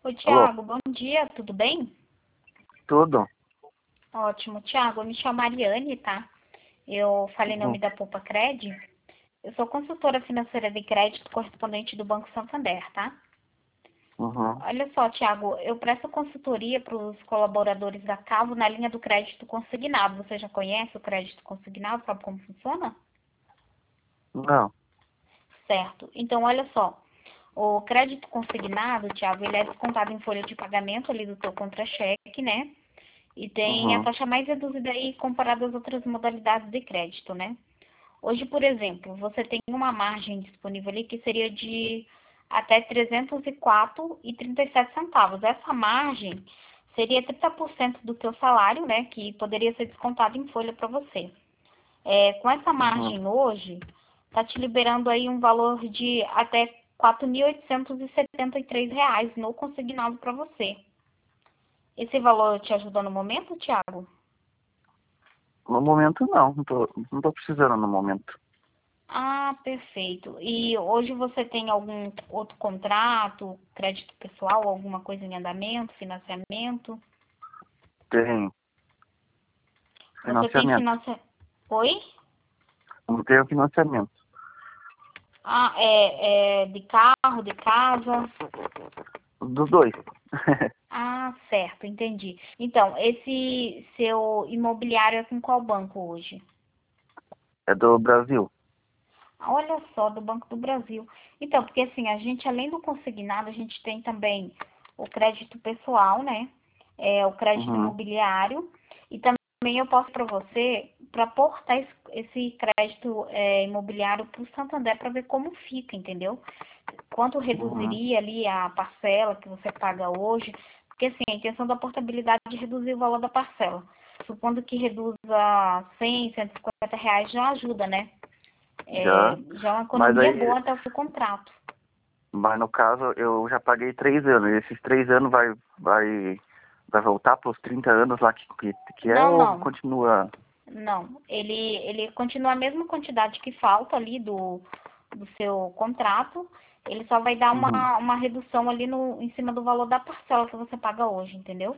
Oi, Alô, Tiago, bom dia, tudo bem? tudo? Ótimo. Tiago, eu me chamo Mariane, tá? Eu falei em nome Uhum, da Poupa Cred. Eu sou consultora financeira de crédito correspondente do Banco Santander, tá? uhum. Olha só, Tiago, eu presto consultoria para os colaboradores da Cavo na linha do crédito consignado. Você já conhece o crédito consignado? Sabe como funciona? Não. Certo. Então, olha só. O crédito consignado, Tiago, ele é descontado em folha de pagamento ali do teu contra-cheque, né? E tem a Uhum, taxa mais reduzida aí comparada às outras modalidades de crédito, né? Hoje, por exemplo, você tem uma margem disponível ali que seria de até 304,37 centavos. Essa margem seria 30% do teu salário, né? Que poderia ser descontado em folha para você. Com essa uhum. margem hoje, tá te liberando aí um valor de até R$ 4.873 no consignado para você. Esse valor te ajuda no momento, Thiago? No momento não, não tô precisando no momento. Ah, perfeito. E hoje você tem algum outro contrato, crédito pessoal, alguma coisa em andamento, financiamento? Tem Você tem financiamento. financiamento? Oi? Não tenho financiamento. Ah, é de carro, de casa? Dos dois. Ah, certo, entendi. Então, esse seu imobiliário é com qual banco hoje? É do Brasil. Olha só, do Banco do Brasil. Então, porque assim, a gente, além do consignado, a gente tem também o crédito pessoal, né? O crédito Uhum, imobiliário. E também eu posso para você, para aportar esse crédito imobiliário para o Santander para ver como fica, entendeu? Quanto uhum. reduziria ali a parcela que você paga hoje. Porque assim, a intenção da portabilidade é reduzir o valor da parcela. Supondo que reduza 100, R$ 150 já ajuda, né? Já. Já é uma Mas economia aí, boa até o seu contrato. mas no caso, eu já paguei 3 anos. E esses 3 anos vai voltar para os 30 anos lá que é Não, ou não, continua? não. Ele continua a mesma quantidade que falta ali do seu contrato. Ele só vai dar Uhum. uma redução ali em cima do valor da parcela que você paga hoje, entendeu?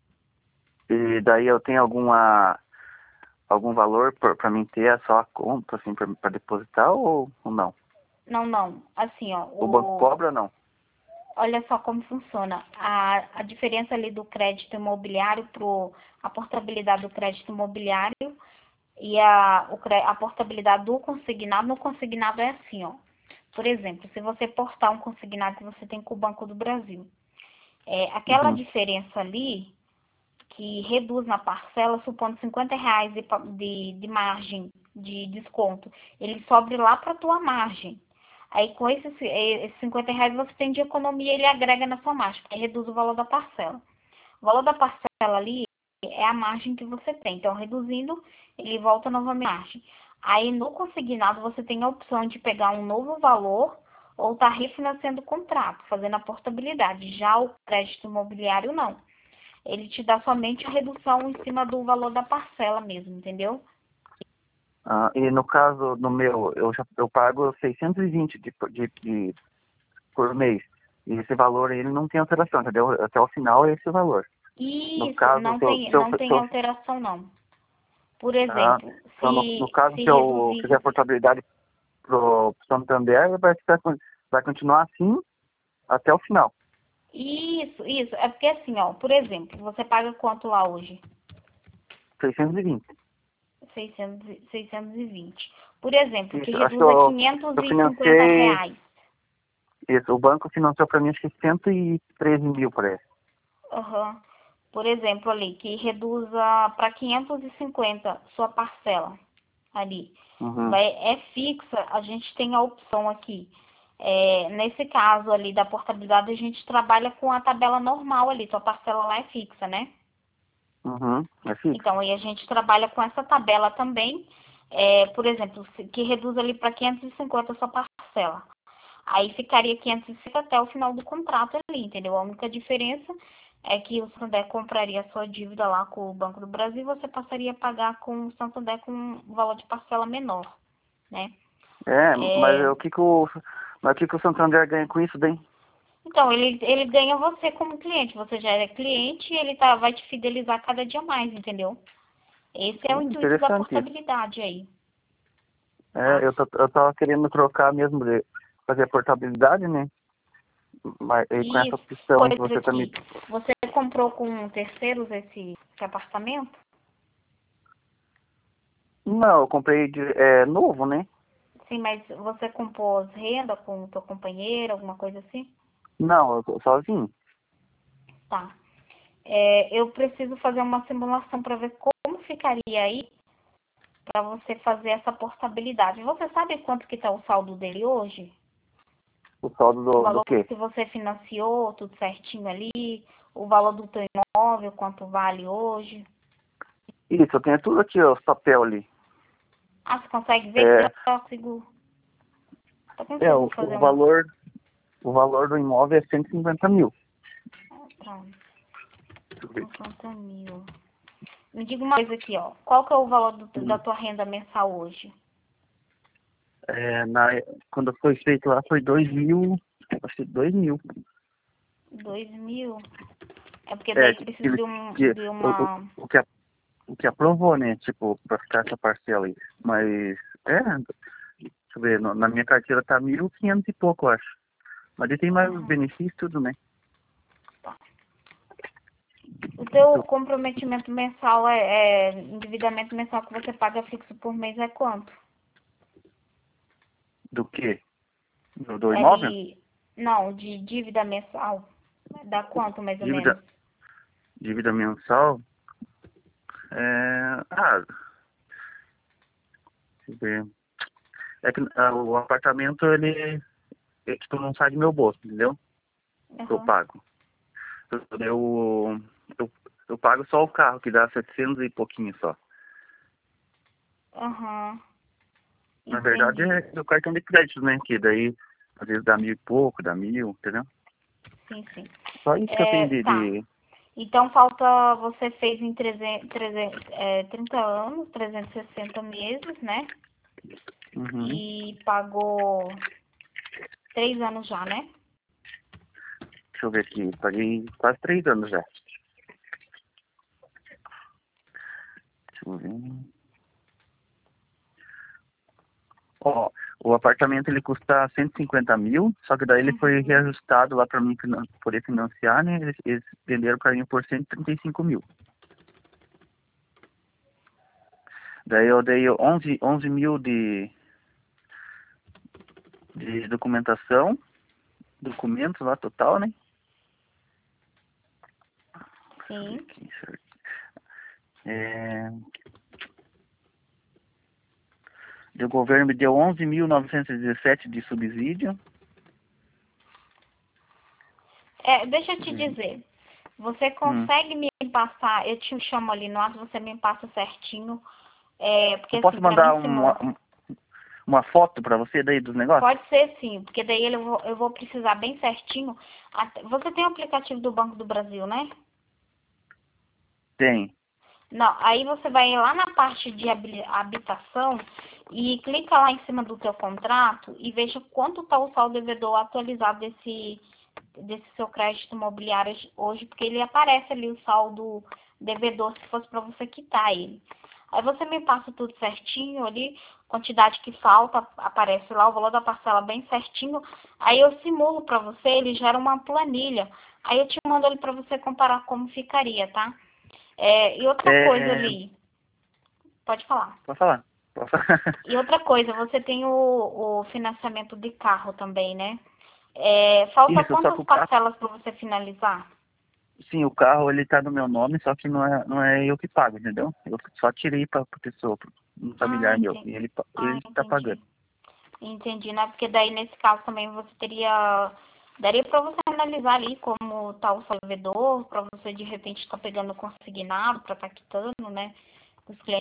E daí eu tenho algum valor para mim ter só a conta, assim, para depositar ou não? Não, não. Assim, ó, O banco cobra ou não? olha só como funciona. A diferença ali do crédito imobiliário para a portabilidade do crédito imobiliário e a portabilidade do consignado. No consignado é assim, ó. Por exemplo, se você portar um consignado que você tem com o Banco do Brasil, aquela Uhum. diferença ali que reduz na parcela, supondo R$ 50 de margem de desconto, ele sobe lá para a tua margem. Aí com esses R$ 50 você tem de economia, ele agrega na sua margem, porque reduz o valor da parcela. O valor da parcela ali é a margem que você tem. Então, reduzindo, ele volta novamente à margem. Aí, no consignado, você tem a opção de pegar um novo valor ou estar refinanciando o contrato, fazendo a portabilidade. Já o crédito imobiliário, não. Ele te dá somente a redução em cima do valor da parcela mesmo, entendeu? Ah, e no caso, no meu, eu pago 620 por mês. E esse valor, ele não tem alteração, entendeu? Até o final é esse o valor. No Isso, caso, não tem, não tem alteração, não. Por ah, exemplo, então no caso, se se eu reduzir. fizer a portabilidade pro Santander, vai continuar assim até o final. Isso. É porque assim, ó, por exemplo, você paga quanto lá hoje? 620. 620. Por exemplo, que Isso, acho que reduza quinhentos eu e cinquenta financei, reais. isso, o banco financiou para mim acho que 113 mil, parece. Uhum. Por exemplo, ali, que reduza para 550 sua parcela ali. Uhum, É fixa, a gente tem a opção aqui. Nesse caso ali da portabilidade, a gente trabalha com a tabela normal ali, sua parcela lá é fixa, né? uhum, é fixo. Então, aí a gente trabalha com essa tabela também, por exemplo, que reduz ali para 550 a sua parcela. Aí ficaria 550 até o final do contrato ali, entendeu? A única diferença é que o Santander compraria a sua dívida lá com o Banco do Brasil e você passaria a pagar com o Santander com um valor de parcela menor, né? É, É, mas o que que o Santander ganha com isso, bem? Então, ele ganha você como cliente. Você já é cliente e ele vai te fidelizar cada dia mais, entendeu? Esse é o intuito da Interessante isso. portabilidade aí. É, eu tava querendo trocar mesmo, fazer a portabilidade, né? Mas aí com essa E opção que coisa você tá me... que você comprou com terceiros esse apartamento? Não, eu comprei novo, né? Sim, mas você compôs renda com o teu companheiro, alguma coisa assim? Não, eu tô sozinho. Tá. Eu preciso fazer uma simulação para ver como ficaria aí para você fazer essa portabilidade. Você sabe quanto que está o saldo dele hoje? O saldo O do valor quê? que você financiou, tudo certinho ali, o valor do teu imóvel, quanto vale hoje. Isso, eu tenho tudo aqui, ó, os papel ali. Ah, você consegue ver? É, Eu consigo fazer o uma. valor do imóvel é 150 mil. Pronto, Deixa eu ver aqui. 50 mil. Me diga uma coisa aqui, ó. Qual que é o valor da tua renda mensal hoje? É, quando foi feito lá foi 2.000, acho que 2.000. 2.000? É porque É, daí precisa que, de o, uma. o que aprovou, né? Tipo, pra ficar essa parcela aí. Mas, deixa eu ver, na minha carteira tá 1.500 e pouco, eu acho. Mas ele tem mais os Uhum. benefícios, tudo, né? O teu comprometimento mensal endividamento mensal que você paga fixo por mês é quanto? Do quê? Do É imóvel? não, de dívida mensal. Dá quanto mais ou menos? Dívida, dívida mensal? Deixa eu ver. É que o apartamento, tipo, não sai do meu bolso, entendeu? Eu Uhum. pago. Eu, eu, eu pago só o carro, que dá 700 e pouquinho só. Aham. Na verdade, é Entendi. do cartão de crédito, né? Que daí, às vezes dá 1.000 e pouco, dá 1.000, entendeu? Sim, sim. Só isso que eu tenho Tá. Então falta, você fez em 30 anos, 360 meses, né? Uhum. E pagou 3 anos já, né? Deixa eu ver aqui, paguei quase 3 anos já. Deixa eu ver. Ó, o apartamento ele custa 150 mil, só que daí ele foi Uhum. reajustado lá para mim poder financiar, né? Eles venderam para mim por 135 mil. Daí eu dei 11 mil de documentação, documentos lá total, né? Deixa eu ver Sim. aqui, certo. É, o governo me deu 11.917 de subsídio. Deixa eu Deixa te eu ver. dizer. Você Hum. consegue me passar, eu te chamo ali no ato, você me passa certinho. Porque Eu assim, posso pra mim mandar simula. uma foto para você daí dos negócios? Pode ser sim, porque daí eu vou precisar bem certinho. Você tem o aplicativo do Banco do Brasil, né? Tem. Não, aí você vai lá na parte de habitação e clica lá em cima do teu contrato e veja quanto está o saldo devedor atualizado desse seu crédito imobiliário hoje, porque ele aparece ali o saldo devedor se fosse para você quitar ele. Aí você me passa tudo certinho ali, quantidade que falta, aparece lá o valor da parcela bem certinho. Aí eu simulo para você, ele gera uma planilha. Aí eu te mando ele para você comparar como ficaria, tá? E outra coisa É, ali, pode falar. pode falar. Pode falar. E outra coisa, você tem o financiamento de carro também, né? Falta Isso, só quantas que o carro, parcelas para você finalizar? sim, o carro ele tá no meu nome, só que não é eu que pago, entendeu? Eu só tirei para pessoa, pra um Ah, familiar meu, e ele tá pagando. entendi. Entendi, né? Porque daí nesse caso também você daria para você analisar ali como tá o seu devedor, para você de repente estar pegando consignado para estar quitando, né? Os clientes